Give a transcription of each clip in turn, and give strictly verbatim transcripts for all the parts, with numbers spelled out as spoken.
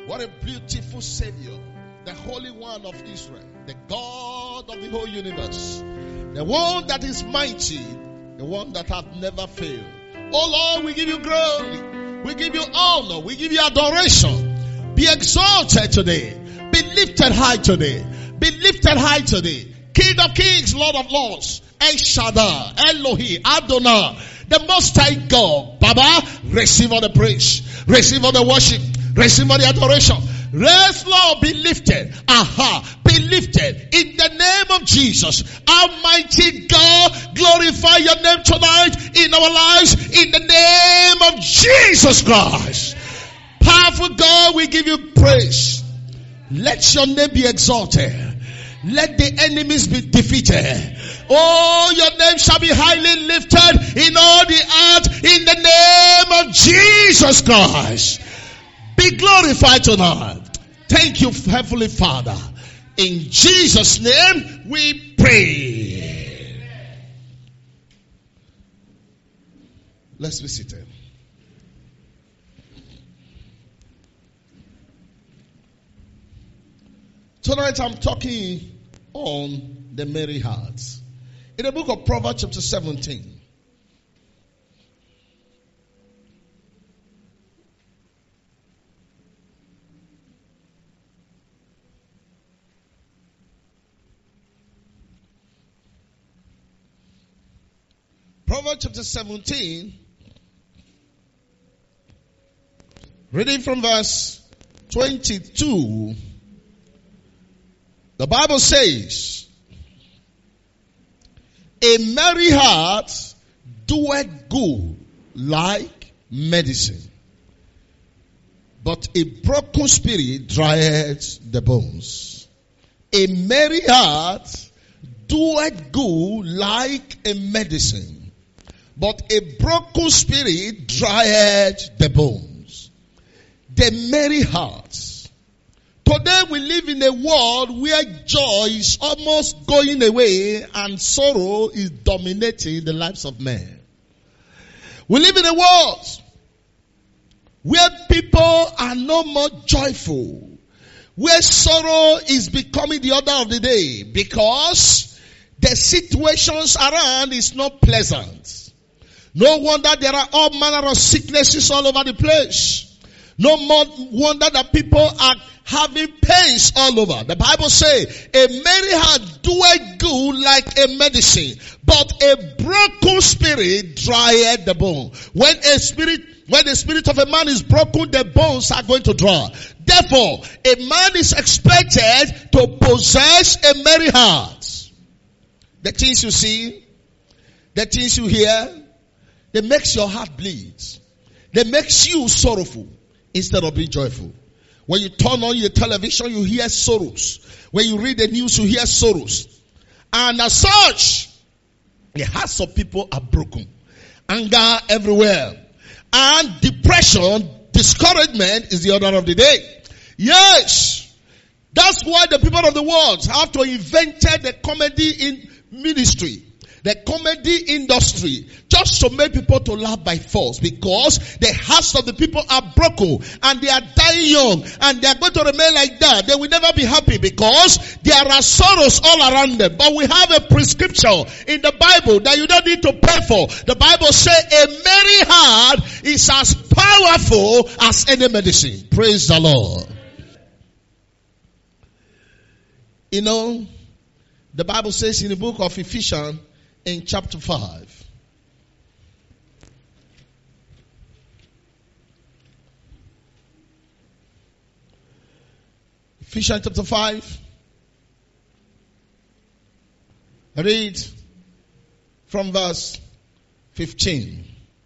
What a beautiful Savior, the Holy One of Israel, the God of the whole universe, the one that is mighty, the one that hath never failed. Oh Lord, we give you glory, we give you honor, we give you adoration. Be exalted today, be lifted high today, be lifted high today. King of kings, Lord of lords, El Shaddai, Elohim, Adonai, the Most High God. Baba, receive all the praise, receive all the worship, receive all the adoration. Yes, Lord, be lifted. Aha, be lifted in the name of Jesus. Almighty God, glorify your name tonight in our lives in the name of Jesus Christ. Powerful God, we give you praise. Let your name be exalted. Let the enemies be defeated. Oh, your name shall be highly lifted in all the earth in the name of Jesus Christ. Be glorified tonight. Thank you, Heavenly Father. In Jesus' name we pray. Let's be seated. Tonight I'm talking on the merry heart. In the book of Proverbs chapter seventeen. Proverbs chapter seventeen, reading from verse twenty-two, the Bible says, a merry heart doeth good like medicine, but a broken spirit drieth the bones. A merry heart doeth good like a medicine, but a broken spirit drieth the bones. The merry heart. Today we live in a world where joy is almost going away and sorrow is dominating the lives of men. We live in a world where people are no more joyful, where sorrow is becoming the order of the day because the situations around is not pleasant. No wonder there are all manner of sicknesses all over the place. No more wonder that people are having pains all over. The Bible says, a merry heart doeth good like a medicine, but a broken spirit drieth the bone. When a spirit, when the spirit of a man is broken, the bones are going to dry. Therefore, a man is expected to possess a merry heart. The things you see, the things you hear, they makes your heart bleed. They makes you sorrowful instead of being joyful. When you turn on your television, you hear sorrows. When you read the news, you hear sorrows. And as such, the hearts of people are broken. Anger everywhere. And depression, discouragement is the order of the day. Yes. That's why the people of the world have to invent the comedy in ministry. The comedy industry, just to make people to laugh by force, because the hearts of the people are broken and they are dying young and they are going to remain like that. They will never be happy because there are sorrows all around them. But we have a prescription in the Bible that you don't need to pay for. The Bible says a merry heart is as powerful as any medicine. Praise the Lord. You know, the Bible says in the book of Ephesians, in chapter five. Ephesians chapter five. Read from verse fifteen.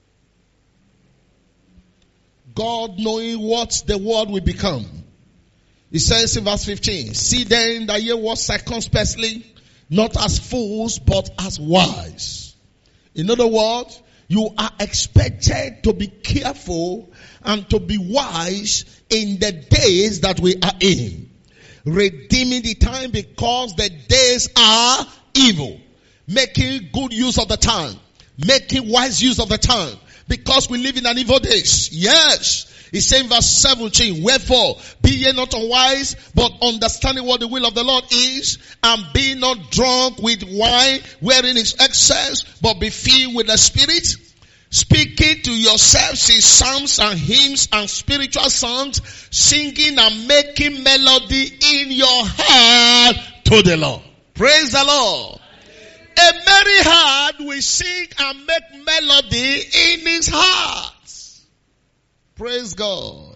God knowing what the world will become. He says in verse fifteen, see then that ye walk circumspectly, not as fools, but as wise. In other words, you are expected to be careful and to be wise in the days that we are in. Redeeming the time because the days are evil. Making good use of the time. Making wise use of the time. Because we live in an evil days. Yes. He said in verse seventeen, wherefore be ye not unwise, but understanding what the will of the Lord is, and be not drunk with wine, wherein is excess, but be filled with the Spirit, speaking to yourselves in psalms and hymns and spiritual songs, singing and making melody in your heart to the Lord. Praise the Lord. A merry heart will sing and make melody in his heart. Praise God.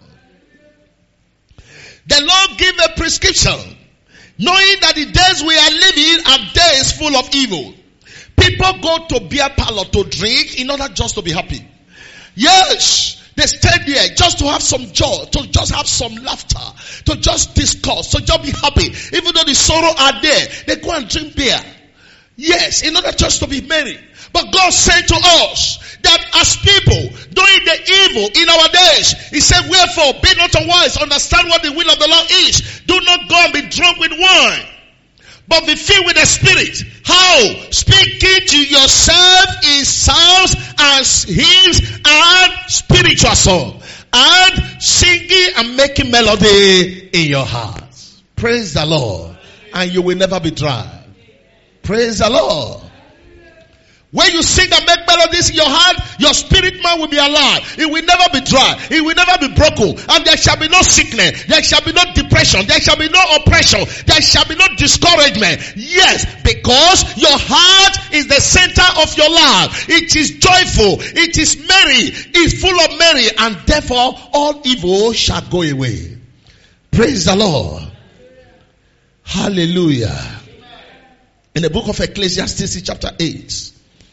The Lord gave a prescription, knowing that the days we are living are days full of evil. People go to beer parlor to drink in order just to be happy. Yes, they stay there just to have some joy, to just have some laughter, to just discuss, to just be happy. Even though the sorrow are there, they go and drink beer. Yes, in order just to be merry. But God said to us that as people doing the evil in our days, He said, wherefore be not unwise, understand what the will of the Lord is. Do not go and be drunk with wine, but be filled with the Spirit. How? Speaking to yourself in psalms and hymns and spiritual song, and singing and making melody in your hearts. Praise the Lord. And you will never be dry. Praise the Lord. When you sing and make melodies in your heart, your spirit man will be alive. It will never be dry. It will never be broken. And there shall be no sickness. There shall be no depression. There shall be no oppression. There shall be no discouragement. Yes, because your heart is the center of your life. It is joyful. It is merry. It is full of merry. And therefore, all evil shall go away. Praise the Lord. Hallelujah. In the book of Ecclesiastes chapter eight.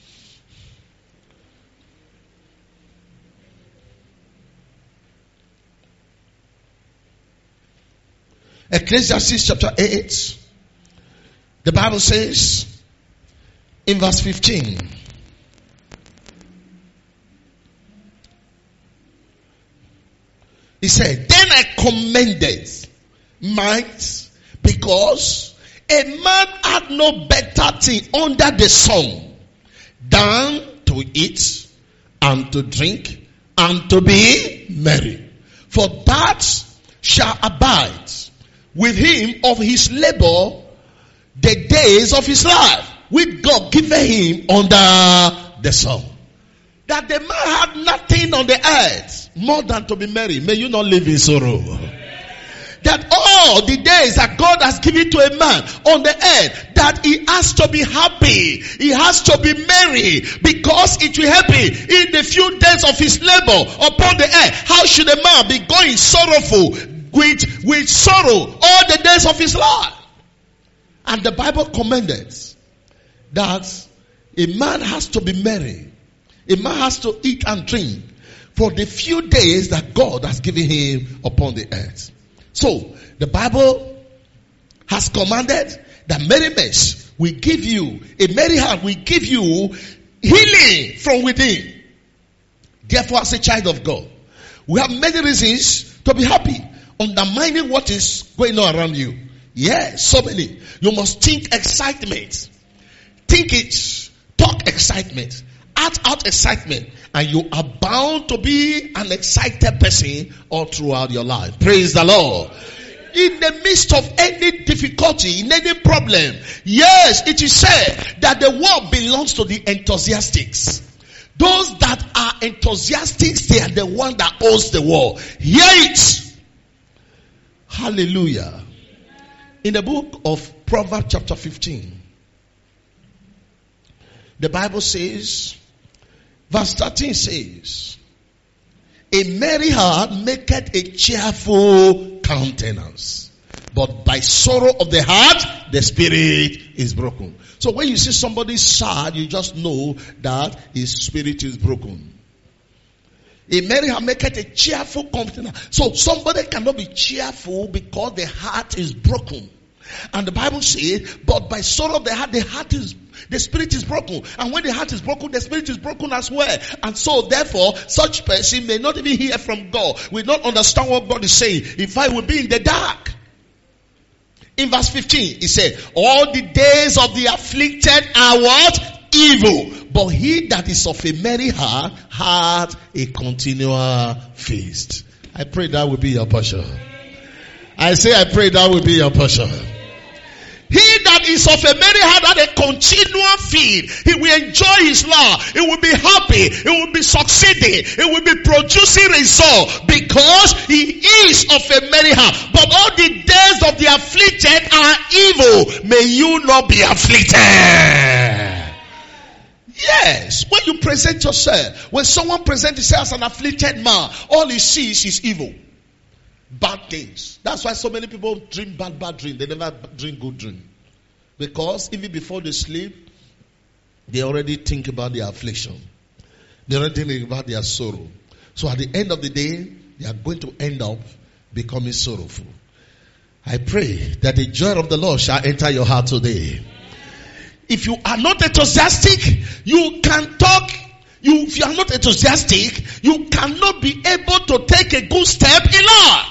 Ecclesiastes chapter eight. The Bible says in verse fifteen. He said, then I commended might, because a man had no better thing under the sun than to eat and to drink and to be merry. For that shall abide with him of his labor the days of his life, with God given him under the sun. That the man had nothing on the earth more than to be merry. May you not live in sorrow. That all the days that God has given to a man on the earth, that he has to be happy. He has to be merry, because it will help him in the few days of his labor upon the earth. How should a man be going sorrowful with, with sorrow all the days of his life? And the Bible commended that a man has to be merry. A man has to eat and drink for the few days that God has given him upon the earth. So, the Bible has commanded that merriment will give you, a merry heart will give you healing from within. Therefore, as a child of God, we have many reasons to be happy, undermining what is going on around you. Yes, so many. You must think excitement. Think it. Talk excitement. Act out excitement. And you are bound to be an excited person all throughout your life. Praise the Lord. In the midst of any difficulty, in any problem, yes, it is said that the world belongs to the enthusiasts. Those that are enthusiasts, they are the one that owns the world. Hear it. Hallelujah. In the book of Proverbs chapter fifteen, the Bible says, verse thirteen says, a merry heart maketh a cheerful countenance, but by sorrow of the heart, the spirit is broken. So when you see somebody sad, you just know that his spirit is broken. A merry heart maketh a cheerful countenance. So somebody cannot be cheerful because the heart is broken. And the Bible says, but by sorrow of the heart, the heart is, the spirit is broken. And when the heart is broken, the spirit is broken as well. And so therefore, such person may not even hear from God, will not understand what God is saying. In fact, will be in the dark. In verse fifteen, he said, all the days of the afflicted are what? Evil. But he that is of a merry heart hath a continual feast. I pray that will be your portion. I say, I pray that will be your portion. He that is of a merry heart and a continual feed, he will enjoy his law. He will be happy. He will be succeeding. He will be producing result because he is of a merry heart. But all the days of the afflicted are evil. May you not be afflicted. Yes, when you present yourself, when someone presents himself as an afflicted man, all he sees is evil. Bad things. That's why so many people dream bad, bad dream. They never dream good dream. Because even before they sleep, they already think about their affliction. They already think about their sorrow. So at the end of the day, they are going to end up becoming sorrowful. I pray that the joy of the Lord shall enter your heart today. If you are not enthusiastic, you can talk. You, if you are not enthusiastic, you cannot be able to take a good step in life.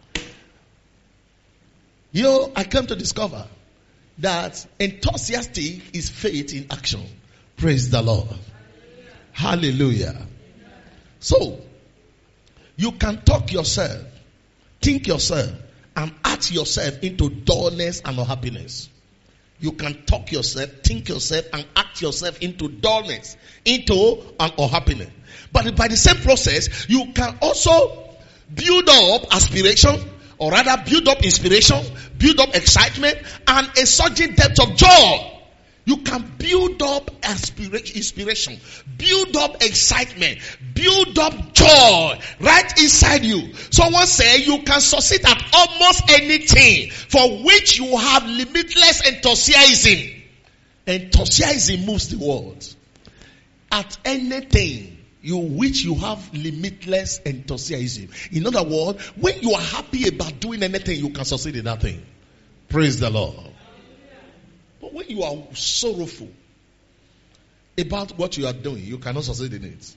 You know, I came to discover that enthusiastic is faith in action. Praise the Lord. Hallelujah. So, you can talk yourself, think yourself, and act yourself into dullness and unhappiness. You can talk yourself, think yourself, and act yourself into dullness, into an unhappiness. But by the same process, you can also build up aspiration, or rather build up inspiration, build up excitement, and a surging depth of joy. You can build up aspiration, inspiration, build up excitement, build up joy right inside you. Someone say you can succeed at almost anything for which you have limitless enthusiasm. Enthusiasm moves the world. At anything you which you have limitless enthusiasm. In other words, when you are happy about doing anything, you can succeed in that thing. Praise the Lord. But when you are sorrowful about what you are doing, you cannot succeed in it.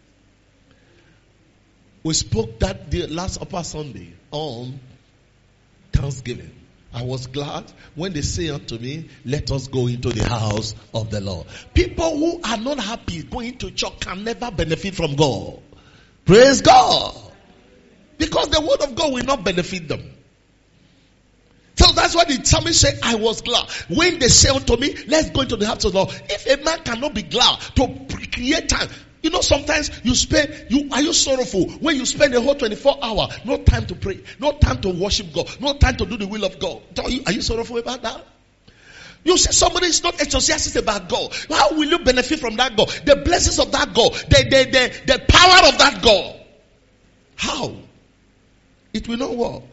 We spoke that the last Upper Sunday on Thanksgiving. I was glad when they say unto me, let us go into the house of the Lord. People who are not happy going to church can never benefit from God. Praise God. Because the word of God will not benefit them. So that's why the psalmist said, I was glad. When they say unto me, let's go into the house of the Lord. If a man cannot be glad to create time, you know, sometimes you spend, you are you sorrowful when you spend the whole twenty-four hours, no time to pray, no time to worship God, no time to do the will of God. Are you, are you sorrowful about that? You say somebody is not enthusiastic about God. How will you benefit from that God? The blessings of that God, the, the, the, the power of that God. How? It will not work.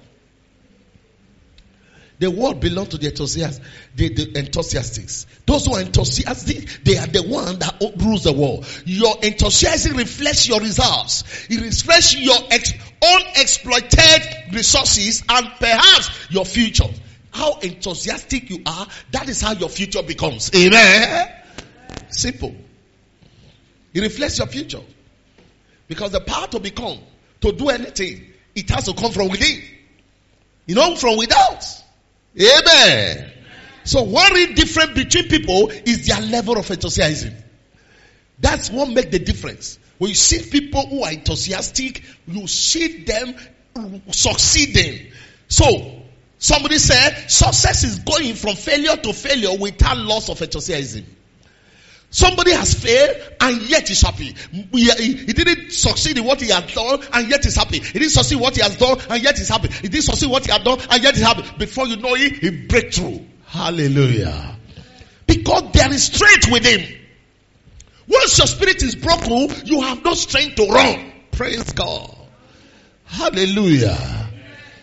The world belongs to the enthusiasts, the, the enthusiastics. Those who are enthusiastic, they are the one that rules the world. Your enthusiasm reflects your results. It reflects your ex- unexploited resources and perhaps your future. How enthusiastic you are, that is how your future becomes. Amen. Simple. It reflects your future. Because the power to become, to do anything, it has to come from within. You know, from without. Amen. So one real difference between people is their level of enthusiasm. That's what makes the difference. When you see people who are enthusiastic, you see them succeeding. So, somebody said, success is going from failure to failure without loss of enthusiasm. Somebody has failed and yet is happy. He, he, he didn't succeed in what he had done and yet is happy. He didn't succeed in what he has done and yet is happy. He didn't succeed in what he had done and yet is happy. Before you know it, he breaks through. Hallelujah. Because there is strength within. Once your spirit is broken, you have no strength to run. Praise God. Hallelujah.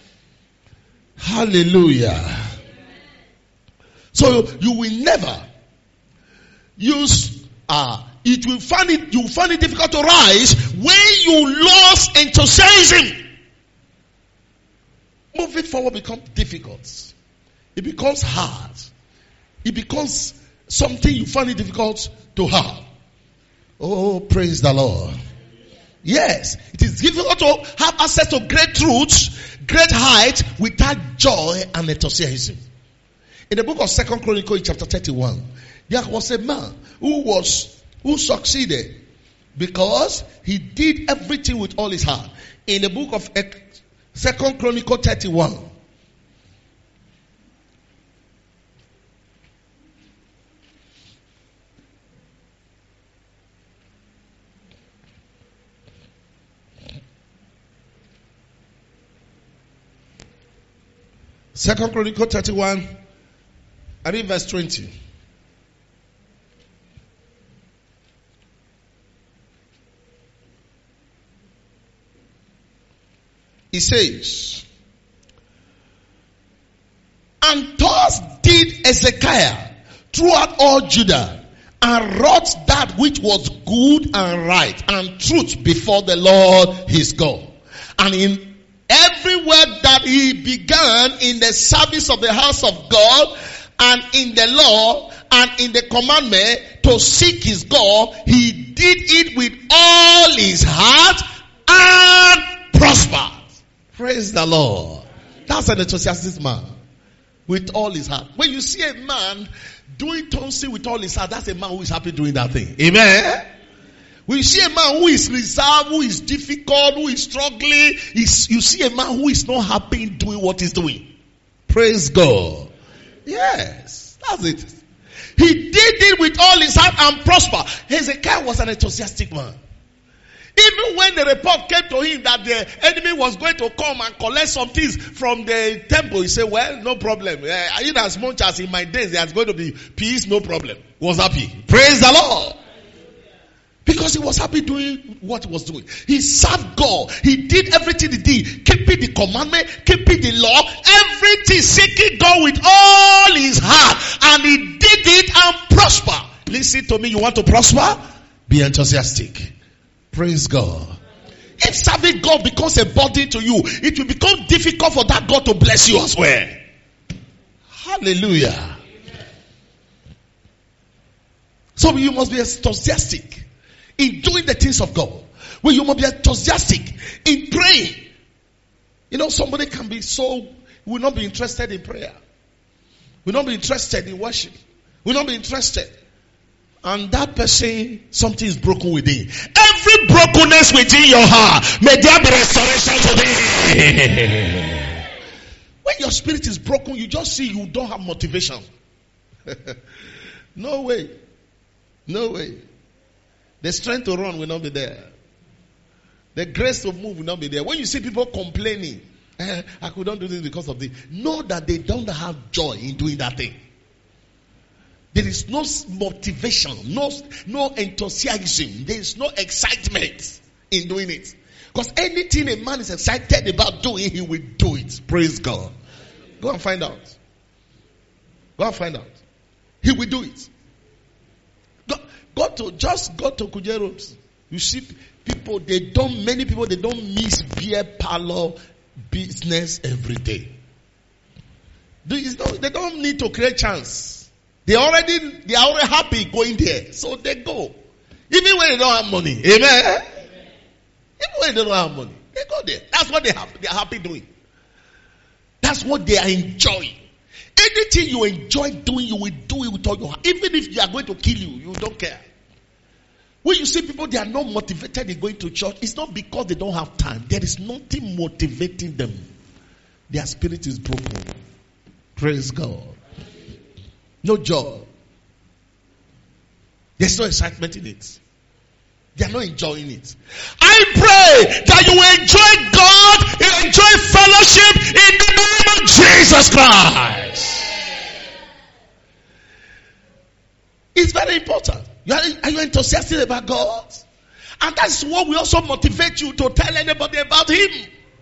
Hallelujah. So you will never use uh it will find it you find it difficult to rise when you lost enthusiasm. Moving forward becomes difficult. It becomes hard. It becomes something you find it difficult to have. Oh, praise the Lord. Yes, it is difficult to have access to great truths, great height without joy and enthusiasm. In the book of Second Chronicles, chapter thirty-one, there was a man who was who succeeded because he did everything with all his heart. In the book of Second Chronicle thirty-one. Second Chronicle thirty-one, I read verse twenty. It says, and thus did Hezekiah throughout all Judah, and wrought that which was good and right and truth before the Lord his God. And in every work that he began in the service of the house of God, and in the law, and in the commandment to seek his God, he did it with all his heart and prospered. Praise the Lord. That's an enthusiastic man. With all his heart. When you see a man doing something with all his heart, that's a man who is happy doing that thing. Amen. When you see a man who is reserved, who is difficult, who is struggling, is you see a man who is not happy in doing what he's doing. Praise God. Yes, that's it. He did it with all his heart and prosper. Hezekiah was an enthusiastic man. Even when the report came to him that the enemy was going to come and collect some things from the temple, he said, well, no problem. Uh, in as much as in my days there's going to be peace, no problem. He was happy. Praise the Lord. Because he was happy doing what he was doing. He served God. He did everything he did. Keeping the commandment, keeping the law, everything, seeking God with all his heart. And he did it and prosper. Listen to me, you want to prosper? Be enthusiastic. Praise God. If serving God becomes a burden to you, it will become difficult for that God to bless you as well. Hallelujah. So you must be enthusiastic in doing the things of God. Well, you must be enthusiastic in praying. You know, somebody can be so, will not be interested in prayer. Will not be interested in worship. Will not be interested. And that person, something is broken within. Every brokenness within your heart, may there be restoration today. When your spirit is broken, you just see you don't have motivation. No way. No way. The strength to run will not be there. The grace to move will not be there. When you see people complaining, eh, I could not do this because of this. Know that they don't have joy in doing that thing. There is no motivation, no, no enthusiasm. There is no excitement in doing it. Because anything a man is excited about doing, he will do it. Praise God. Go and find out. Go and find out. He will do it. Go, go to, just go to Kuje Road. You see people, they don't, many people, they don't miss beer parlor business every day. They don't need to create chance. They already, they are already happy going there. So they go. Even when they don't have money. Amen? Amen. Even when they don't have money. They go there. That's what they have. They are happy doing. That's what they are enjoying. Anything you enjoy doing, you will do it with all your heart. Even if they are going to kill you, you don't care. When you see people, they are not motivated in going to church, it's not because they don't have time. There is nothing motivating them. Their spirit is broken. Praise God. No joy. There's no excitement in it. They are not enjoying it. I pray that you will enjoy God, you enjoy fellowship in the name of Jesus Christ. It's very important. You are, are you enthusiastic about God? And that's what will also motivate you to tell anybody about Him.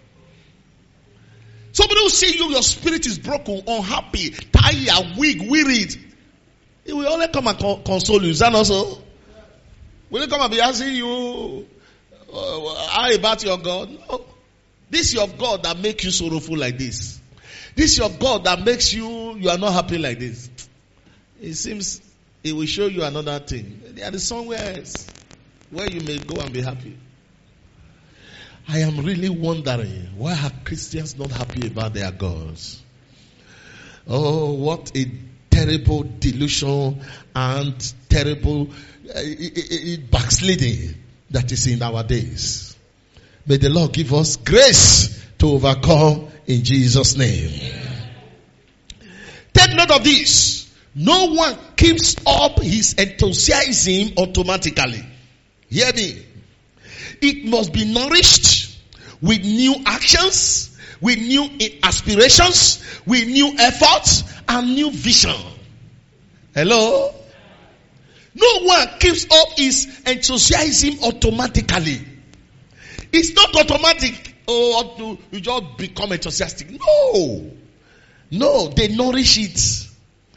Somebody will see you, your spirit is broken, unhappy, tired, weak, wearied. He will only come and con- console you. Is that not so? Will he come and be asking you uh, how about your God? No. This is your God that makes you sorrowful like this. This is your God that makes you, you are not happy like this. It seems He will show you another thing. There is somewhere else where you may go and be happy. I am really wondering, why are Christians not happy about their gods? Oh, what a terrible delusion and terrible uh, backsliding that is in our days. May the Lord give us grace to overcome in Jesus' name. Take note of this. No one keeps up his enthusiasm automatically. Hear me. It must be nourished with new actions, with new aspirations, with new efforts, and new vision. Hello? No one keeps up his enthusiasm automatically. It's not automatic. Oh, you just become enthusiastic. No. No, they nourish it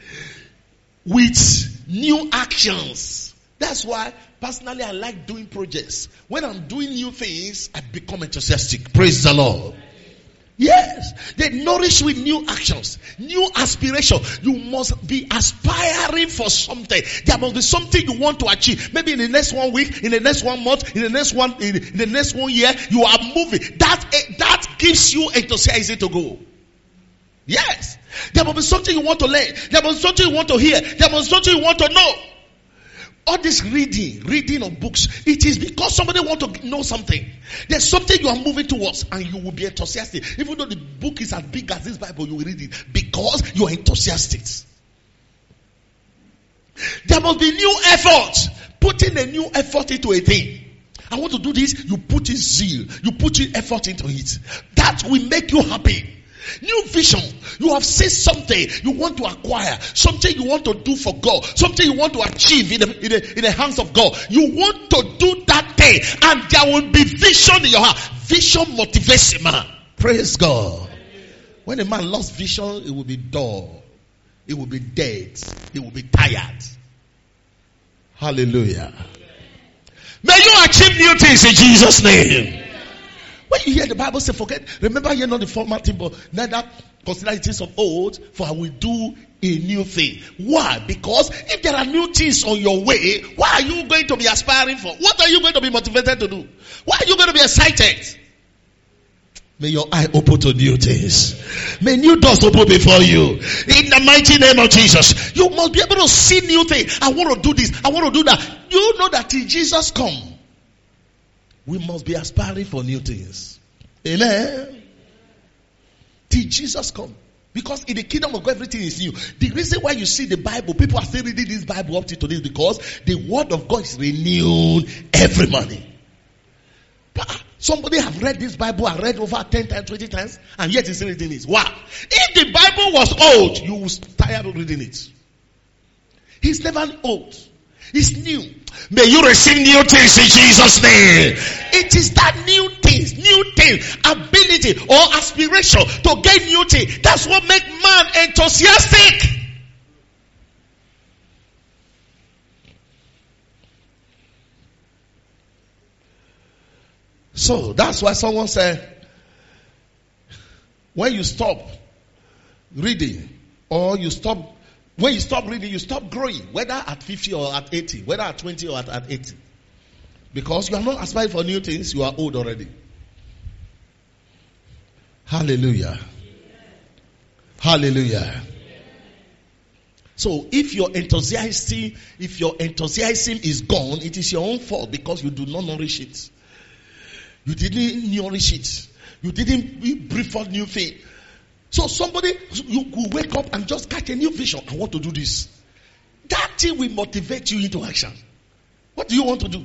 with new actions. That's why personally I like doing projects. When I'm doing new things, I become enthusiastic. Praise the Lord. Yes, they nourish with new actions, new aspiration. You must be aspiring for something. There must be something you want to achieve. Maybe in the next one week, in the next one month, in the next one, in the next one year, you are moving. That that gives you enthusiasm to go. Yes, there must be something you want to learn. There must be something you want to hear. There must be something you want to know. All this reading, reading of books, it is because somebody wants to know something. There's something you are moving towards and you will be enthusiastic. Even though the book is as big as this Bible, you will read it because you are enthusiastic. There must be new effort. Putting a new effort into a thing. I want to do this, you put in zeal. You put in effort into it. That will make you happy. New vision. You have seen something you want to acquire, something you want to do for God, something you want to achieve in the, in the, in the hands of God. You want to do that thing, and there will be vision in your heart. Vision motivates a man. Praise God. When a man lost vision, it will be dull, it will be dead, it will be tired. Hallelujah. May you achieve new things in Jesus' name. When you hear the Bible say, forget, remember you're not the former thing, but neither consider it things of old, for I will do a new thing. Why? Because if there are new things on your way, what are you going to be aspiring for? What are you going to be motivated to do? Why are you going to be excited? May your eye open to new things. May new doors open before you. In the mighty name of Jesus. You must be able to see new things. I want to do this. I want to do that. You know that till Jesus comes, we must be aspiring for new things. Amen. Till Jesus come. Because in the kingdom of God, everything is new. The reason why you see the Bible, people are still reading this Bible up to today is because the word of God is renewed every morning. But somebody have read this Bible and read over ten times, twenty times, and yet he's still reading it. Wow. If the Bible was old, you would tired of reading it. He's never old. It's new. May you receive new things in Jesus' name. It is that new things, new thing, ability or aspiration to get new thing. That's what makes man enthusiastic. So that's why someone said, when you stop reading or you stop When you stop reading, you stop growing, whether at fifty or at eighty, whether at twenty or at, at eighty. Because you are not aspiring for new things, you are old already. Hallelujah. Hallelujah. So if your enthusiasm, if your enthusiasm is gone, it is your own fault because you do not nourish it. You didn't nourish it. You didn't bring forth new faith. So somebody, you could wake up and just catch a new vision. I want to do this. That thing will motivate you into action. What do you want to do?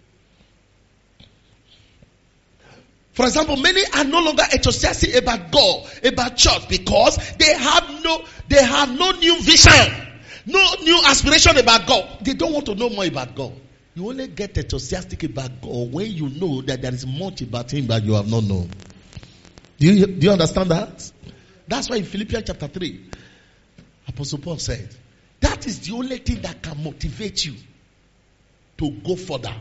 For example, many are no longer enthusiastic about God, about church, because they have no, they have no new vision, no new aspiration about God. They don't want to know more about God. You only get enthusiastic about God when you know that there is much about Him that you have not known. Do you, do you understand that? That's why in Philippians chapter three, Apostle Paul said, that is the only thing that can motivate you to go further.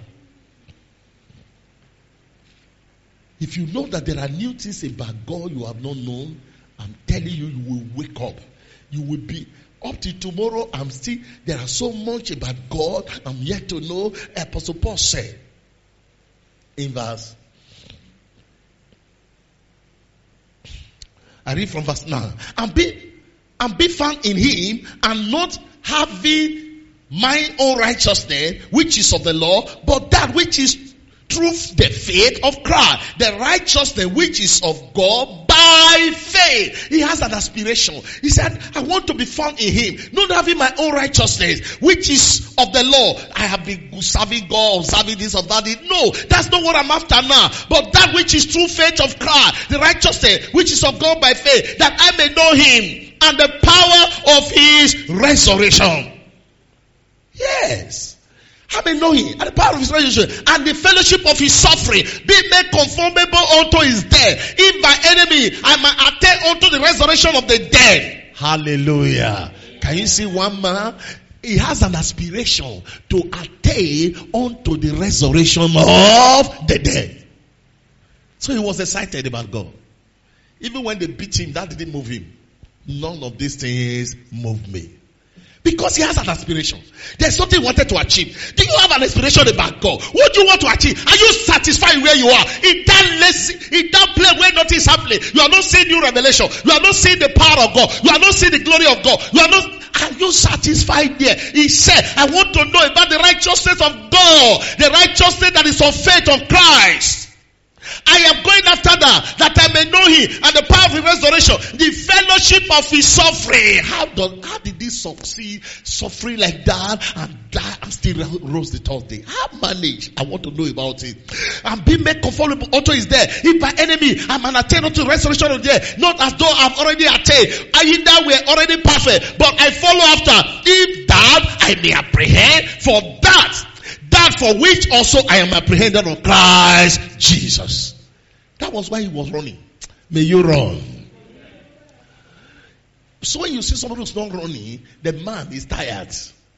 If you know that there are new things about God you have not known, I'm telling you, you will wake up. You will be, up to tomorrow, I'm still, there are so much about God I'm yet to know. Apostle Paul said, in verse, I read from verse nine. And be, and be found in Him, and not having mine own righteousness, which is of the law, but that which is Through the faith of Christ. The righteousness which is of God by faith. He has an aspiration. He said, I want to be found in him. Not having my own righteousness, which is of the law. I have been serving God, serving this or that. No, that's not what I'm after now. But that which is true faith of Christ. The righteousness which is of God by faith. That I may know him and the power of his resurrection. Yes. I may know him and the power of his resurrection and the fellowship of his suffering, be made conformable unto his death. If my enemy I might attain unto the resurrection of the dead. Hallelujah. Can you see one man? He has an aspiration to attain unto the resurrection of the dead. So he was excited about God. Even when they beat him, that didn't move him. None of these things moved me. Because he has an aspiration. There's something he wanted to achieve. Do you have an aspiration about God? What do you want to achieve? Are you satisfied where you are? In that lazy, in that place where nothing is happening. You are not seeing new revelation. You are not seeing the power of God. You are not seeing the glory of God. You are not, are you satisfied there? He said, I want to know about the righteousness of God. The righteousness that is of faith of Christ. I am going after that, that I may know him and the power of his resurrection, the fellowship of his suffering. How does, how did he succeed, suffering like that and die and still rose the third day? How managed? I want to know about it. And be made conformable unto his death. If by enemy I'm an attain unto the resurrection of the dead, not as though I've already attained. I in that we're already perfect, but I follow after. If that I may apprehend for that. That for which also I am apprehended of Christ Jesus. That was why he was running. May you run. So when you see somebody who's not running, the man is tired.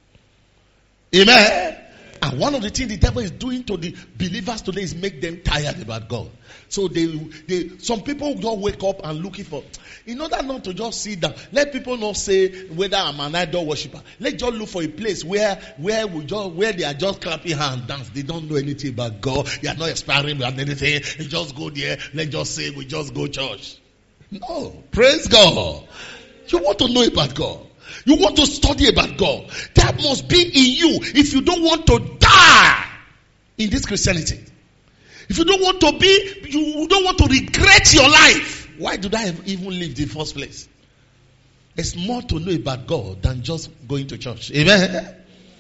Amen. And one of the things the devil is doing to the believers today is make them tired about God. So they, they, some people just wake up and looking for, in order not to just sit down, let people not say whether I'm an idol worshiper. Let's just look for a place where, where we just, where they are just clapping hands, dance. They don't know anything about God. They are not expiring about anything. They just go there. Let's just say we just go church. No. Praise God. You want to know about God. You want to study about God. That must be in you if you don't want to die in this Christianity. If you don't want to be, you don't want to regret your life. Why did I even live in the first place? There's more to know about God than just going to church. Amen.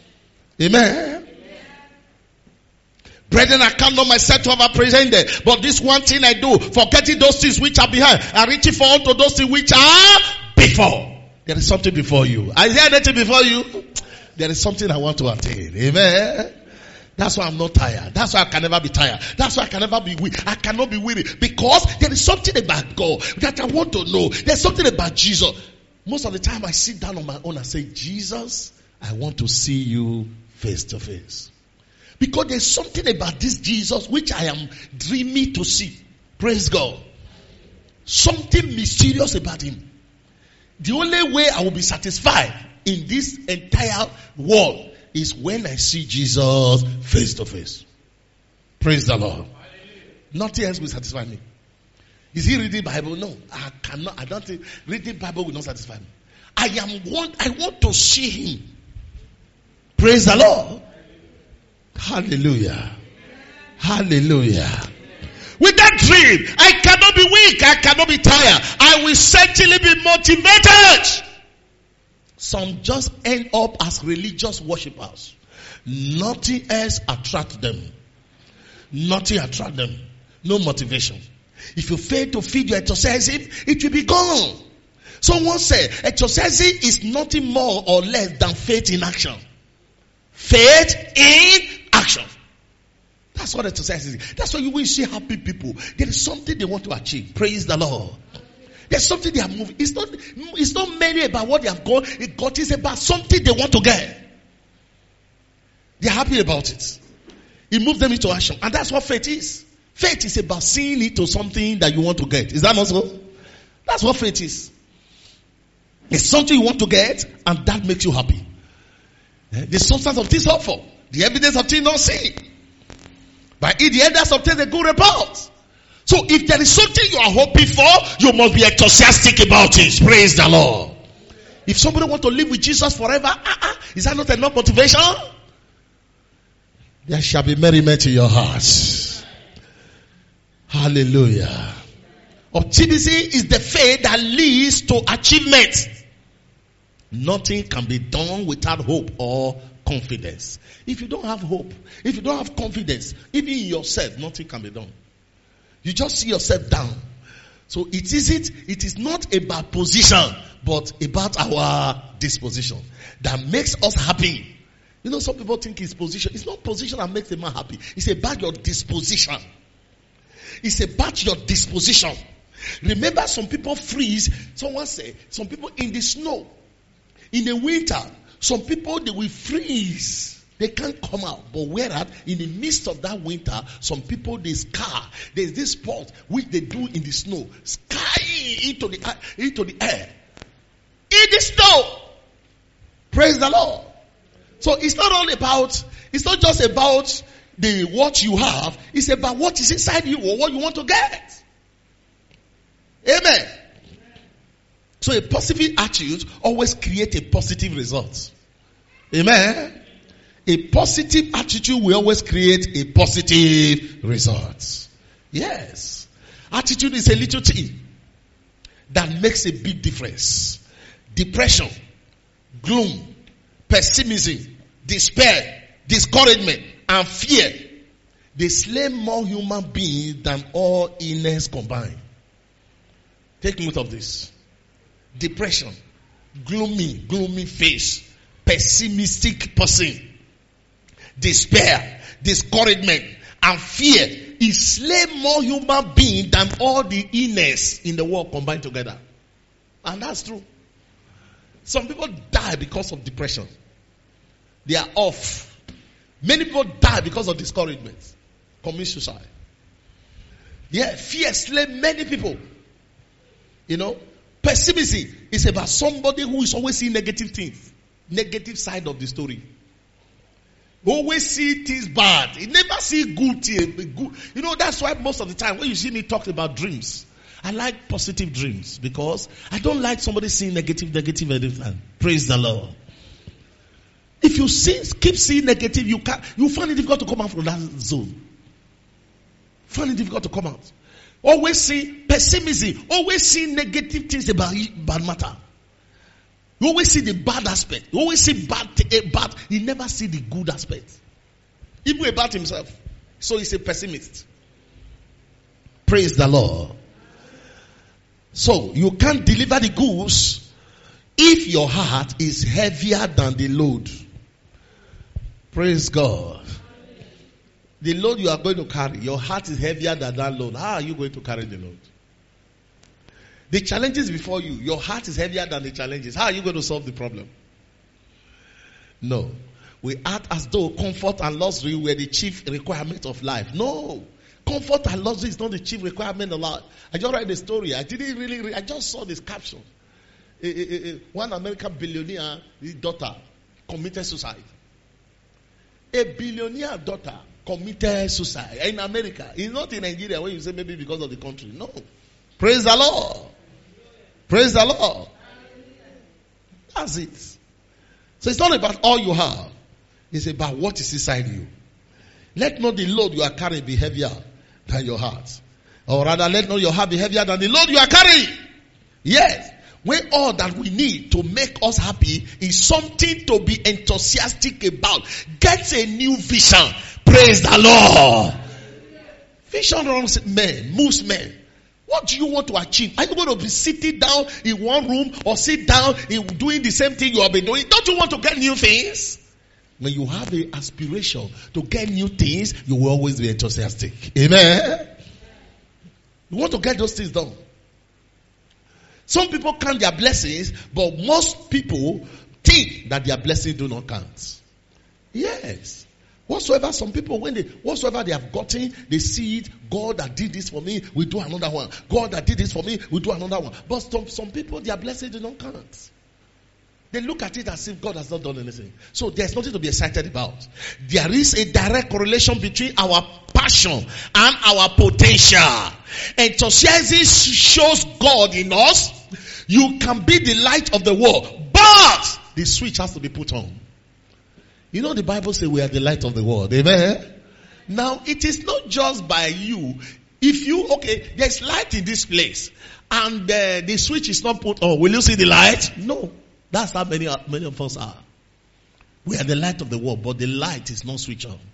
Amen. Brethren, I count not myself to have apprehended, but this one thing I do, forgetting those things which are behind, and reaching for unto those things which are before. There is something before you. Is there anything before you? There is something I want to attain. Amen. That's why I'm not tired. That's why I can never be tired. That's why I can never be weak. I cannot be weary. Because there is something about God that I want to know. There's something about Jesus. Most of the time I sit down on my own and say, Jesus, I want to see you face to face. Because there's something about this Jesus which I am dreaming to see. Praise God. Something mysterious about him. The only way I will be satisfied in this entire world is when I see Jesus face to face. Praise the Lord. Nothing else will satisfy me. Is he reading Bible? No, I cannot. I don't think reading Bible will not satisfy me. I am want. I want to see him. Praise the Lord. Hallelujah. Hallelujah. With that dream, I cannot be weak. I cannot be tired. I will certainly be motivated. Some just end up as religious worshippers. Nothing else attracts them. Nothing attracts them. No motivation. If you fail to feed your enthusiasm, it will be gone. Someone said, enthusiasm is nothing more or less than faith in action. Faith in action. That's what enthusiasm is. That's why you will see happy people. There is something they want to achieve. Praise the Lord. There's something they are moving. It's not, it's not merely about what they have got. It got is about something they want to get. They're happy about it. It moves them into action. And that's what faith is. Faith is about seeing it to something that you want to get. Is that not so? That's what faith is. It's something you want to get, and that makes you happy. The substance of things hoped for. The evidence of things not seen. By it, the elders obtain a good report. So if there is something you are hoping for, you must be enthusiastic about it. Praise the Lord. If somebody wants to live with Jesus forever, uh-uh, is that not enough motivation? There shall be merriment in your hearts. Hallelujah. Optimism is the faith that leads to achievement. Nothing can be done without hope or confidence. If you don't have hope, if you don't have confidence, even in yourself, nothing can be done. You just see yourself down. So it isn't, it is not about position, but about our disposition that makes us happy. You know, some people think it's position. It's not position that makes a man happy. It's about your disposition. It's about your disposition. Remember, some people freeze. Someone say, some people in the snow, in the winter, some people, they will freeze. They can't come out. But whereas in the midst of that winter, some people, they scar. There's this sport which they do in the snow. Sky into the, into the air. In the snow. Praise the Lord. So it's not all about, it's not just about the what you have. It's about what is inside you or what you want to get. Amen. So a positive attitude always creates a positive result. Amen. A positive attitude will always create a positive result. Yes. Attitude is a little thing that makes a big difference. Depression, gloom, pessimism, despair, discouragement, and fear. They slay more human beings than all illness combined. Take note of this. Depression, gloomy, gloomy face, pessimistic person, despair, discouragement, and fear. It slay more human beings than all the illness in the world combined together. And that's true. Some people die because of depression. They are off. Many people die because of discouragement. Commit suicide. Yeah, fear slay many people. You know, pessimism is about somebody who is always seeing negative things. Negative side of the story. Always see things bad. He never see good things. Good. You know, that's why most of the time when you see me talk about dreams, I like positive dreams because I don't like somebody seeing negative, negative, negative. Praise the Lord. If you see, keep seeing negative, you can't, you find it difficult to come out from that zone. Find it difficult to come out. Always see pessimism. Always see negative things about bad matter. You always see the bad aspect. You always see bad, bad. You never see the good aspect. Even about himself. So he's a pessimist. Praise the Lord. So you can't deliver the goods if your heart is heavier than the load. Praise God. The load you are going to carry, your heart is heavier than that load. How are you going to carry the load? The challenges before you, your heart is heavier than the challenges. How are you going to solve the problem? No. We act as though comfort and luxury were the chief requirement of life. No. Comfort and luxury is not the chief requirement of life. I just read the story. I didn't really read. I just saw this caption. A, a, a, one American billionaire, his daughter, committed suicide. A billionaire daughter committed suicide in America. It's not in Nigeria where you say maybe because of the country. No. Praise the Lord. Praise the Lord. That's it. So it's not about all you have. It's about what is inside you. Let not the load you are carrying be heavier than your heart. Or rather, let not your heart be heavier than the load you are carrying. Yes. When all that we need to make us happy is something to be enthusiastic about. Get a new vision. Praise the Lord. Vision runs men, moves men. What do you want to achieve? Are you going to be sitting down in one room or sit down in doing the same thing you have been doing? Don't you want to get new things? When you have the aspiration to get new things, you will always be enthusiastic. Amen. You want to get those things done. Some people count their blessings, but most people think that their blessings do not count. Yes. Whatsoever some people, when they, whatsoever they have gotten, they see it. God that did this for me, we do another one. God that did this for me, we do another one. But some, some people, their blessings do not count. They look at it as if God has not done anything. So there's nothing to be excited about. There is a direct correlation between our passion and our potential. Enthusiasm shows God in us. You can be the light of the world, but the switch has to be put on. You know the Bible says we are the light of the world. Amen. Now it is not just by you. If you, okay, there's light in this place and uh, the switch is not put on, will you see the light? No. That's how many, many of us are. We are the light of the world, but the light is not switched on.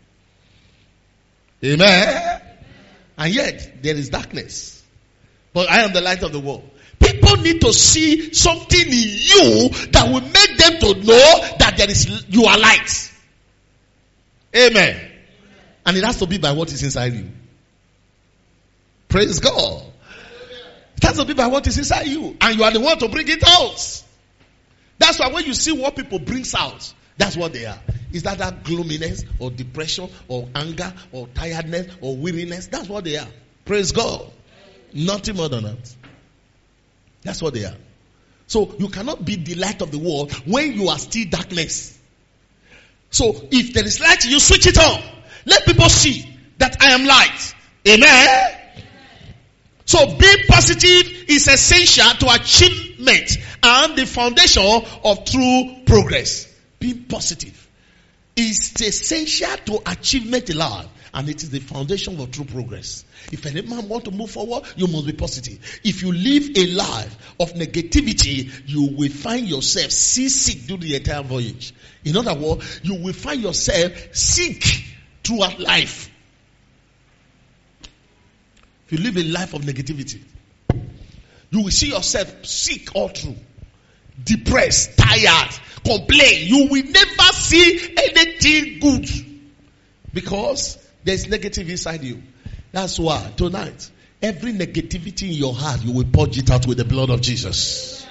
Amen. And yet there is darkness. But I am the light of the world. People need to see something in you that will make them to know that there is, you are light. Amen. And it has to be by what is inside you. Praise God. It has to be by what is inside you. And you are the one to bring it out. That's why when you see what people brings out, that's what they are. Is that that gloominess or depression or anger or tiredness or weariness? That's what they are. Praise God. Nothing more than that. That's what they are. So you cannot be the light of the world when you are still darkness. So if there is light, you switch it on. Let people see that I am light. Amen. So being positive is essential to achievement and the foundation of true progress. Being positive is essential to achievement in life, and it is the foundation of true progress. If any man want to move forward, you must be positive. If you live a life of negativity, you will find yourself seasick through the entire voyage. In other words, you will find yourself sick throughout life. If you live a life of negativity, you will see yourself sick all through. Depressed, tired, complain. You will never see anything good. Because there's negative inside you. That's why tonight, every negativity in your heart, you will purge it out with the blood of Jesus.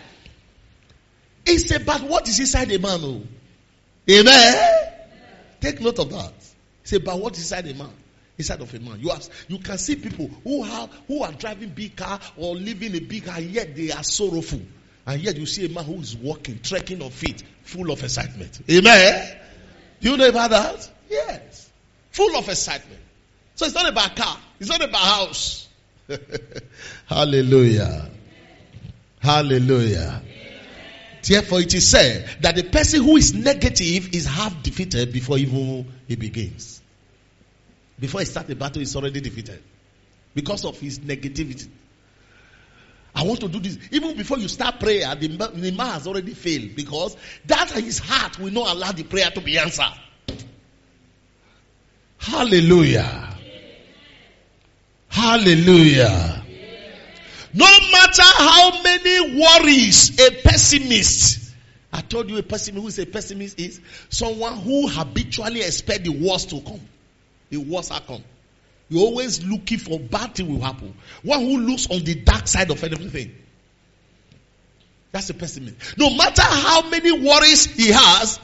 It's about what is inside a man. Oh. Amen. Take note of that. It's about what is inside a man. Inside of a man. You have, you can see people who have who are driving big car or living a big car, yet they are sorrowful. And yet you see a man who is walking, trekking on feet, full of excitement. Amen. Do you know about that? Yes. Full of excitement. So it's not about car. It's not about house. Hallelujah. Hallelujah. Therefore it is said that the person who is negative is half defeated before even he begins. Before he starts the battle, he's already defeated. Because of his negativity. I want to do this. Even before you start prayer, the, the man has already failed. Because that his heart will not allow the prayer to be answered. Hallelujah. Hallelujah. No matter how many worries a pessimist, I told you a pessimist who is a pessimist is someone who habitually expects the worst to come. The worst will come. You're always looking for bad thing will happen. One who looks on the dark side of everything. That's a pessimist. No matter how many worries he has,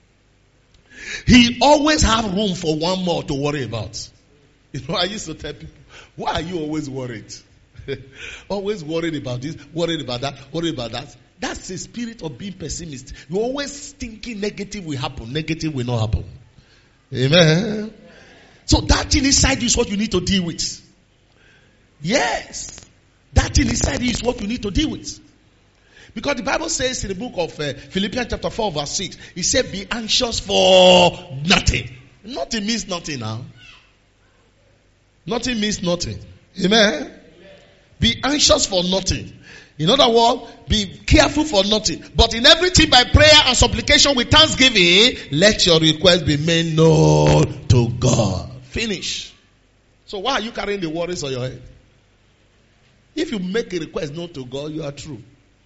he always have room for one more to worry about. You know, I used to tell people, why are you always worried? Always worried about this, worried about that, worried about that. That's the spirit of being pessimist. You're always thinking negative will happen, negative will not happen. Amen. So that thing inside you is what you need to deal with. Yes. That thing inside you is what you need to deal with. Because the Bible says in the book of uh, Philippians chapter four verse six, it said be anxious for nothing. Nothing means nothing now. Nothing means nothing. Amen. Be anxious for nothing. In other words, be careful for nothing. But in everything by prayer and supplication with thanksgiving, let your request be made known to God. Finish. So why are you carrying the worries on your head? If you make a request known to God, you are true.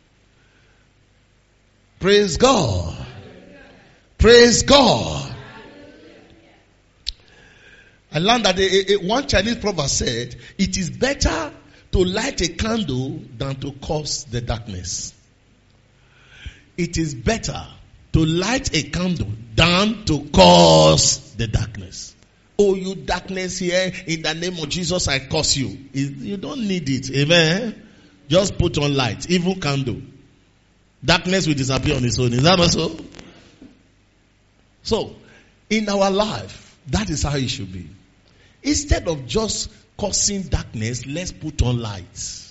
Praise God. Praise God. I learned that a, a, one Chinese proverb said, it is better to light a candle than to cause the darkness. It is better to light a candle than to cause the darkness. Oh, you darkness here, in the name of Jesus, I curse you. You don't need it. Amen. Just put on light, even candle. Darkness will disappear on its own. Is that not so? So, in our life, that is how it should be. Instead of just causing darkness, let's put on light.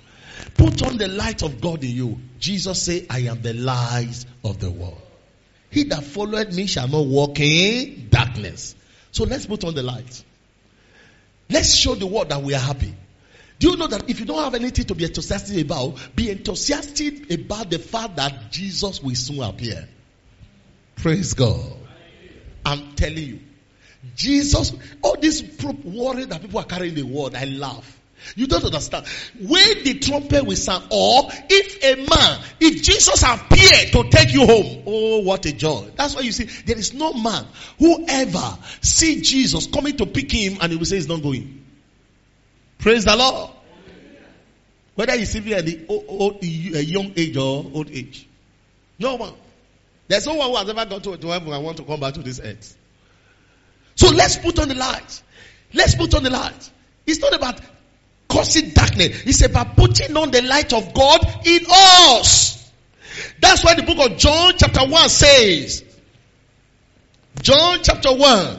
Put on the light of God in you. Jesus said, I am the light of the world. He that followeth me shall not walk in darkness. So let's put on the light. Let's show the world that we are happy. Do you know that if you don't have anything to be enthusiastic about, be enthusiastic about the fact that Jesus will soon appear. Praise God. I'm telling you. Jesus, all this worry that people are carrying in the world, I laugh. You don't understand. When the trumpet will sound, or if a man, if Jesus appeared to take you home, oh, what a joy. That's why you see, there is no man who ever see Jesus coming to pick him and he will say he's not going. Praise the Lord. Whether he's even at the old, old, a young age or old age. No one. There's no one who has ever gone to, to heaven and want to come back to this earth. So let's put on the light. Let's put on the light. It's not about causing darkness. It's about putting on the light of God in us. That's why the book of John chapter one says. John chapter one.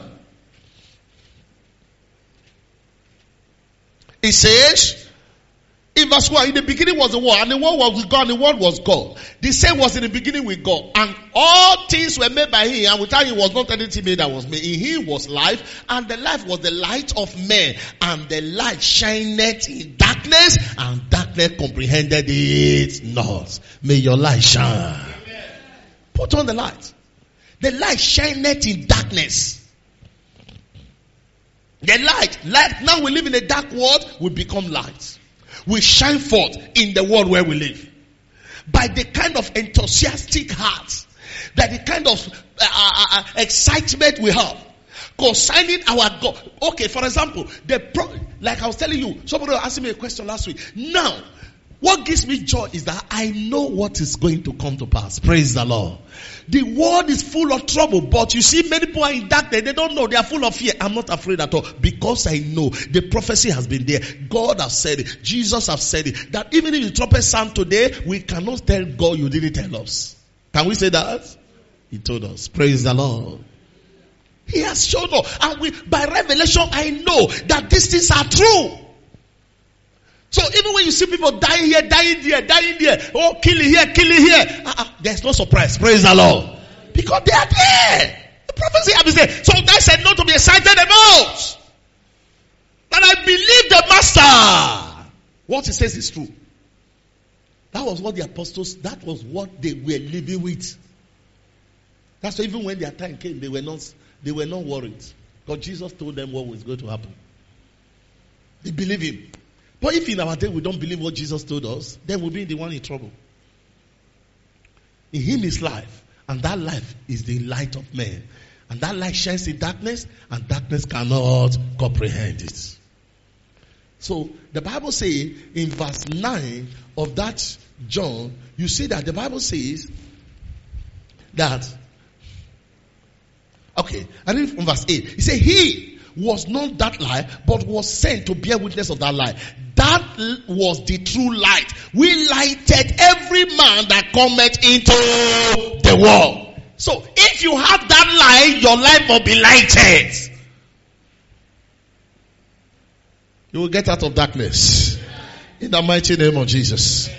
It says, in verse one, in the beginning was the Word, and the Word was with God, and the Word was God. The same was in the beginning with God. And all things were made by Him, and without Him was not anything made that was made. In Him was life, and the life was the light of men. And the light shineth in darkness, and darkness comprehended it not. May your light shine. Amen. Put on the light. The light shineth in darkness. The light, light, now we live in a dark world, we become light. We shine forth in the world where we live. By the kind of enthusiastic heart, by the kind of uh, uh, excitement we have concerning our God. Okay, for example, the pro- like I was telling you, somebody asked me a question last week. Now, what gives me joy is that I know what is going to come to pass. Praise the Lord. The world is full of trouble, but you see many people are in darkness. They don't know. They are full of fear. I'm not afraid at all because I know the prophecy has been there. God has said it. Jesus has said it. That even if the trumpet sound today, we cannot tell God you didn't tell us. Can we say that? He told us. Praise the Lord. He has shown us. And we, by revelation, I know that these things are true. So even when you see people dying here, dying there, dying there, oh, killing here, killing here, uh, uh, there's no surprise. Praise the Lord. Because they are there. The prophecy has been there. So that said not to be excited about. That I believe the master. What he says is true. That was what the apostles, that was what they were living with. That's why even when their time came, they were not, they were not worried. Because Jesus told them what was going to happen. They believe him. But if in our day we don't believe what Jesus told us, then we'll be the one in trouble. In him is life, and that life is the light of men. And that light shines in darkness, and darkness cannot comprehend it. So the Bible says in verse nine of that John, you see that the Bible says that, okay, I read from verse eight. It says, he was not that light, but was sent to bear witness of that light. That was the true light. We lighted every man that cometh into the world. So if you have that light, your life will be lighted. You will get out of darkness. In the mighty name of Jesus.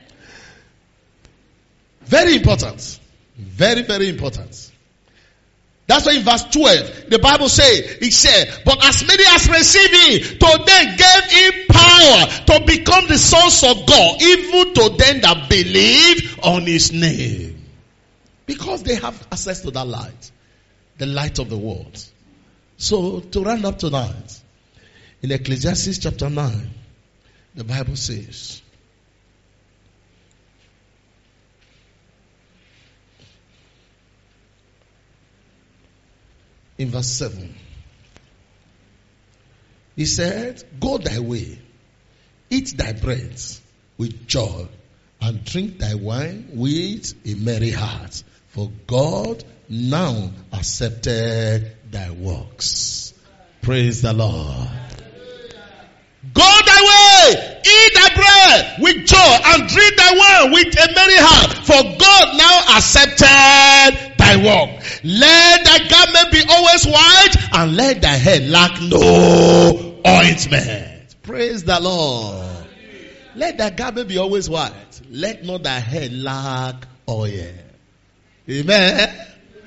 Very important. Very, very important. That's why in verse twelve, the Bible says, it said, but as many as received him, to them gave him power to become the sons of God, even to them that believe on his name. Because they have access to that light, the light of the world. So, to round up tonight, in Ecclesiastes chapter nine, the Bible says, in verse seven, he said, go thy way, eat thy bread with joy, and drink thy wine with a merry heart, for God now accepted thy works. Praise the Lord. Go thy way, eat thy bread with joy, and drink thy wine with a merry heart, for God now accepted thy work. Let thy garment be always white, and let thy head lack no ointment. Praise the Lord. Let thy garment be always white. Let not thy head lack oil. Amen.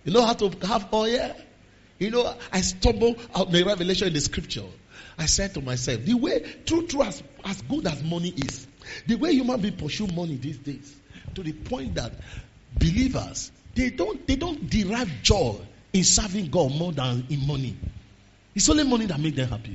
You know how to have oil? You know, I stumbled out the revelation in the scripture. I said to myself, the way, true, true, as, as good as money is, the way human beings pursue money these days, to the point that believers, they don't, they don't derive joy in serving God more than in money. It's only money that makes them happy.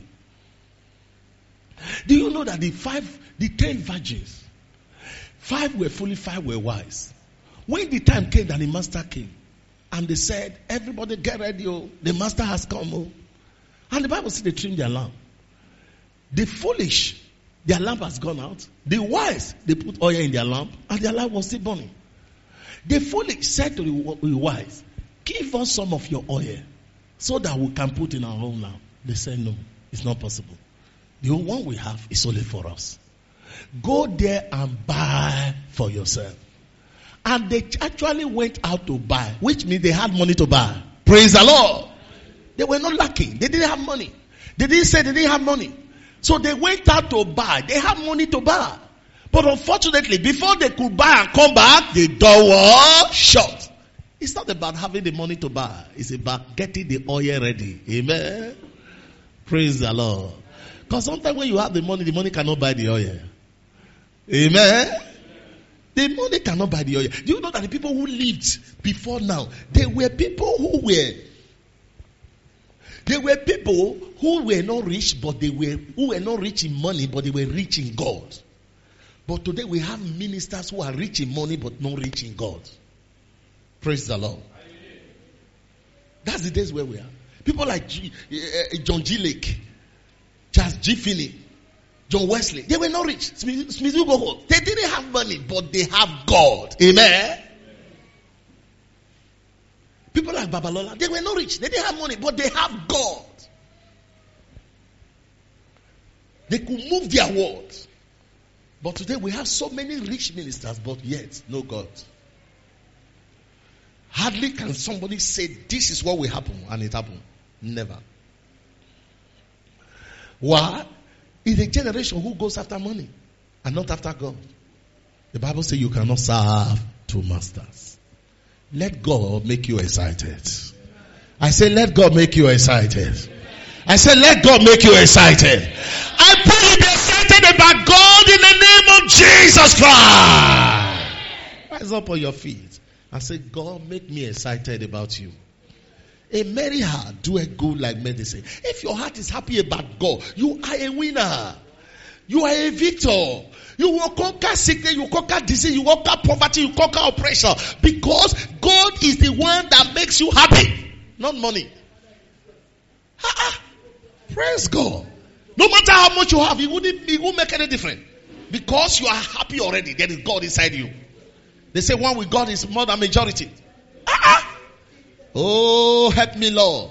Do you know that the five, the ten virgins, five were foolish, five were wise. When the time came that the master came, and they said, everybody get ready, oh, the master has come. Oh. And the Bible says they trimmed their lamp. The foolish, their lamp has gone out. The wise, they put oil in their lamp, and their lamp was still burning. The foolish said to the wise, give us some of your oil, so that we can put in our own lamp. They said, no, it's not possible. The one we have is only for us. Go there and buy for yourself. And they actually went out to buy, which means they had money to buy. Praise the Lord. They were not lacking. They didn't have money. They didn't say they didn't have money. So they went out to buy. They had money to buy. But unfortunately, before they could buy and come back, the door was shut. It's not about having the money to buy. It's about getting the oil ready. Amen. Praise the Lord. Because sometimes when you have the money, the money cannot buy the oil. Amen. The money cannot buy the oil. Do you know that the people who lived before now, they were people who were, they were people who were not rich, but they were, who were not rich in money, but they were rich in God. But today we have ministers who are rich in money, but not rich in God. Praise the Lord. That's the days where we are. People like G, uh, John G. Lake, Charles G. Finney, John Wesley, they were not rich. Smith, Smith, they didn't have money, but they have God. Amen. People like Babalola, they were not rich. They didn't have money, but they have God. They could move their world. But today we have so many rich ministers, but yet no God. Hardly can somebody say this is what will happen, and it happened. Never. Why? It's a generation who goes after money and not after God. The Bible says you cannot serve two masters. Let God make you excited. I say let God make you excited. I say let God make you excited. I pray you be excited about God in the name of Jesus Christ. Rise up on your feet and say, God, make me excited about you. A merry heart doeth good like medicine. If your heart is happy about God, you are a winner. You are a victor. You will conquer sickness, you will conquer disease, you will conquer poverty, you will conquer oppression. Because God is the one that makes you happy, not money. Ha-ha. Praise God. No matter how much you have, it wouldn't, it won't make any difference. Because you are happy already, there is God inside you. They say one with God is more than majority. Ha-ha. Oh, help me, Lord.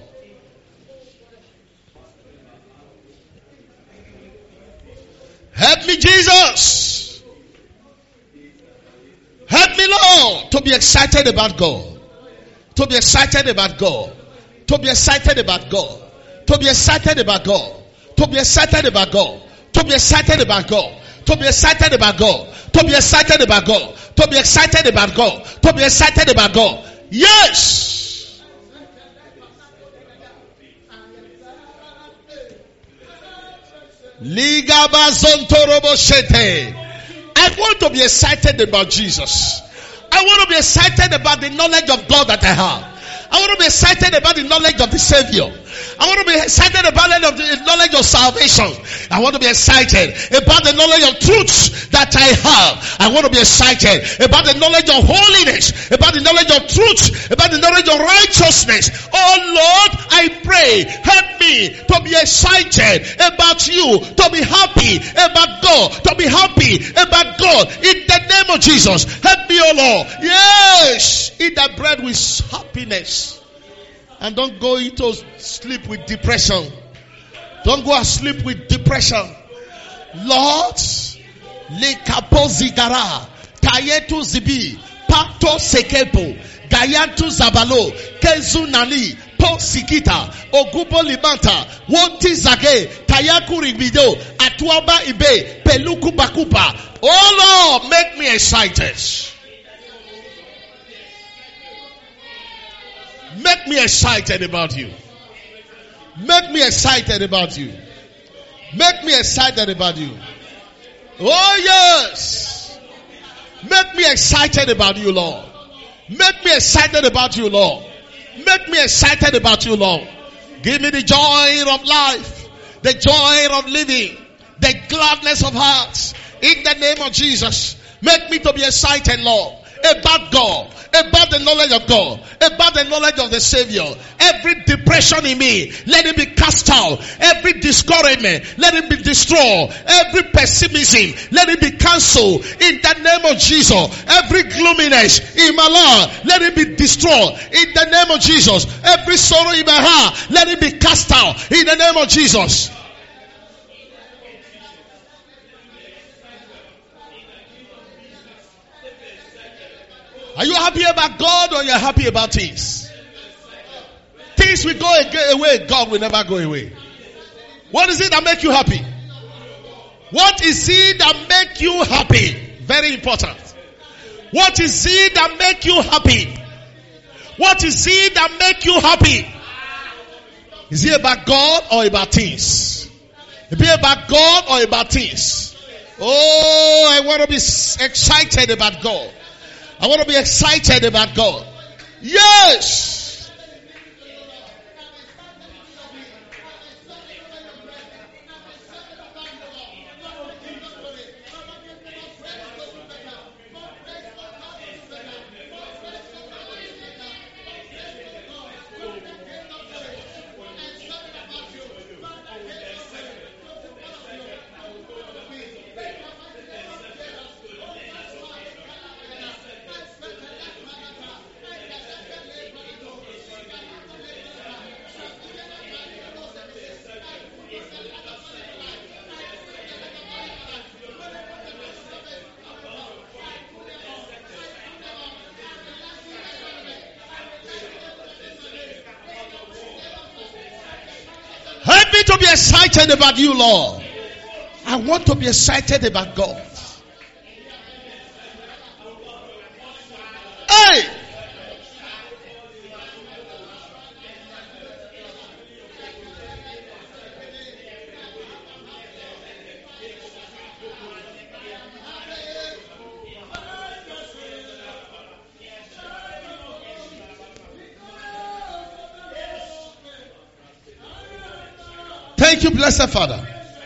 Help me, Jesus. Help me, Lord, to be excited about God. To be excited about God. To be excited about God. To be excited about God. To be excited about God. To be excited about God. To be excited about God. To be excited about God. To be excited about God. To be excited about God. Yes. I want to be excited about Jesus. I want to be excited about the knowledge of God that I have. I want to be excited about the knowledge of the Savior. I want to be excited about the knowledge of salvation. I want to be excited about the knowledge of truth that I have. I want to be excited about the knowledge of holiness, about the knowledge of truth, about the knowledge of righteousness. Oh Lord, I pray, help me to be excited about you, to be happy about God, to be happy about God. In the name of Jesus, help me, oh Lord. Yes, eat that bread with happiness. And don't go into sleep with depression. Don't go asleep with depression. Lord, le kapo zigara, tayetu zibi, pato sekepo, gayantu zabalo, kezu nali, po sikita, ogubo limanta, wonti zage, tayaku ribido, atuaba ibe, peluku bakupa. Oh Lord, make me excited. Make me excited about you. Make me excited about you. Make me excited about you. Oh yes. Make me excited about you, Lord. Make me excited about you, Lord. Make me excited about you, Lord. Give me the joy of life, the joy of living, the gladness of hearts. In the name of Jesus, make me to be excited, Lord, about God, about the knowledge of God, about the knowledge of the Savior. Every depression in me, let it be cast out. Every discouragement, let it be destroyed. Every pessimism, let it be cancelled. In the name of Jesus, every gloominess in my life, let it be destroyed. In the name of Jesus, every sorrow in my heart, let it be cast out. In the name of Jesus. Are you happy about God or you're happy about things? Things will go away. God will never go away. What is it that make you happy? What is it that make you happy? Very important. What is it that make you happy? What is it that make you happy? Is it about God or about things? Is it about God or about things? Oh, I want to be excited about God. I want to be excited about God. Yes. Help me to be excited about you, Lord. I want to be excited about God. Hey! Thank you, blessed Father.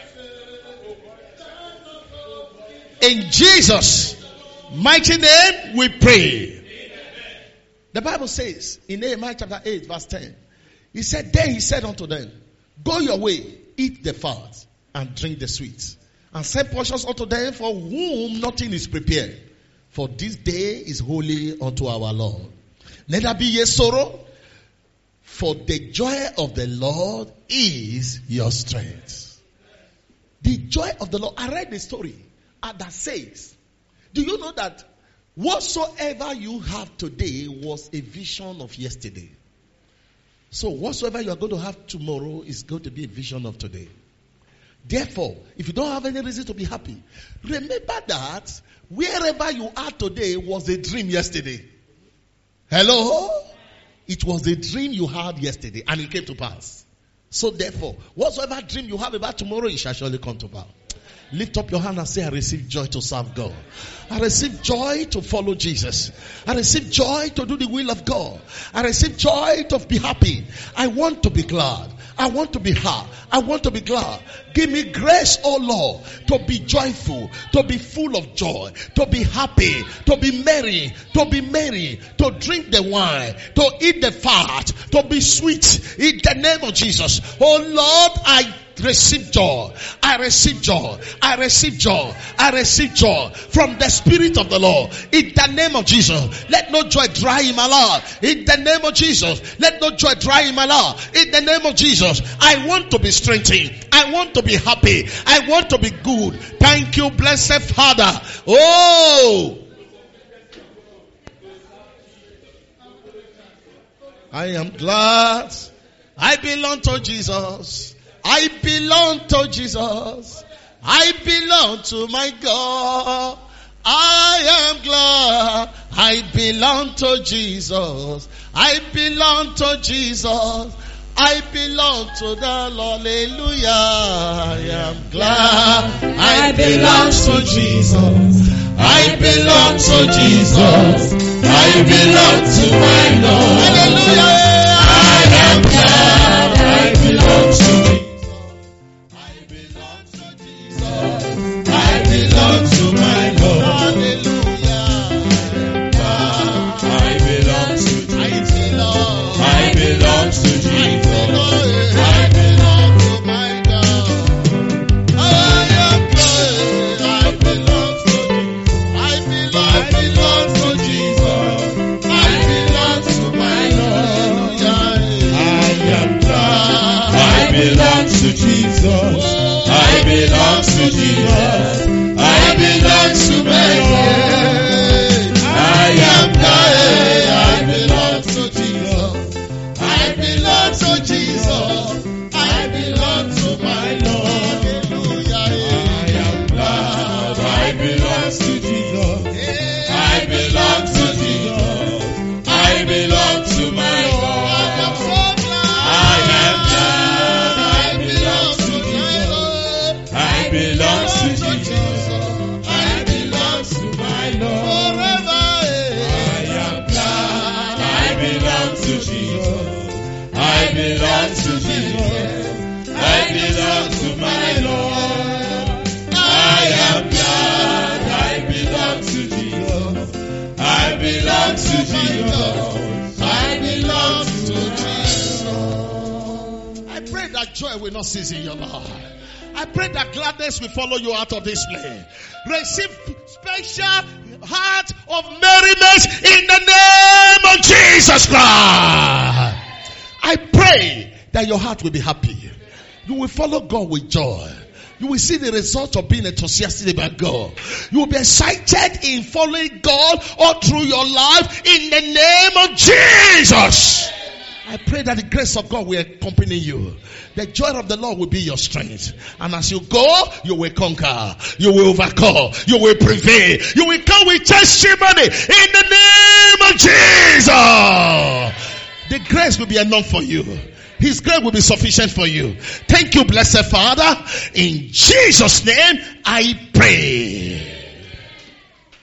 In Jesus' mighty name we pray. The Bible says in Nehemiah chapter eight verse ten, he said, then he said unto them, go your way, eat the fat and drink the sweet, and send portions unto them for whom nothing is prepared. For this day is holy unto our Lord. Neither be ye sorrow, for the joy of the Lord is your strength. The joy of the Lord. I read the story uh, that says, do you know that whatsoever you have today was a vision of yesterday? So whatsoever you are going to have tomorrow is going to be a vision of today. Therefore, if you don't have any reason to be happy, remember that wherever you are today was a dream yesterday. Hello? It was a dream you had yesterday and it came to pass. So therefore, whatsoever dream you have about tomorrow, it shall surely come to pass. Lift up your hand and say, I receive joy to serve God. I receive joy to follow Jesus. I receive joy to do the will of God. I receive joy to be happy. I want to be glad. I want to be happy. I want to be glad. Give me grace, oh Lord, to be joyful, to be full of joy, to be happy, to be merry, to be merry, to drink the wine, to eat the fat, to be sweet in the name of Jesus. Oh Lord, I receive joy. I receive joy. I receive joy. I receive joy from the Spirit of the Lord. In the name of Jesus. Let no joy dry in my life. In the name of Jesus. Let no joy dry in my life. In the name of Jesus. I want to be strengthened. I want to be happy. I want to be good. Thank you, blessed Father. Oh! I am glad I belong to Jesus. I belong to Jesus. I belong to my God. I am glad I belong to Jesus. I belong to Jesus. I belong to the Lord. Hallelujah. I am glad. I belong to Jesus. I belong to Jesus. I belong to my Lord. Hallelujah. I am glad. I belong to Jesus. I belong to Jesus. I belong to my Lord. Hallelujah. I belong to Jesus. I belong to Jesus. I belong to my God. I am glad. I belong to Jesus. I belong, I belong to Jesus. I belong to my Lord. I am glad. I belong to Jesus. I belong to Jesus. I belong to my Lord. I am glad. I belong to Jesus. I belong to Jesus. I belong to my Lord. Hallelujah. I am glad. I belong to Jesus. I belong to Jesus. I belong to my Lord. I am so glad. I am glad. I belong to Jesus. I belong to Jesus. I belong to my Lord. Forever. I am glad. I belong to Jesus. I belong to Jesus. I belong to my Lord. I am glad. I belong to Jesus. I belong to Jesus. I belong to Jesus. I pray that joy will not cease in your life. I pray that gladness will follow you out of this place. Receive special heart of merriment in the name of Jesus Christ. I pray that your heart will be happy. You will follow God with joy. You will see the result of being enthusiastic about God. You will be excited in following God all through your life in the name of Jesus. I pray that the grace of God will accompany you. The joy of the Lord will be your strength. And as you go, you will conquer. You will overcome. You will prevail. You will come with testimony in the name of Jesus. The grace will be enough for you. His grace will be sufficient for you. Thank you, blessed Father. In Jesus' name, I pray.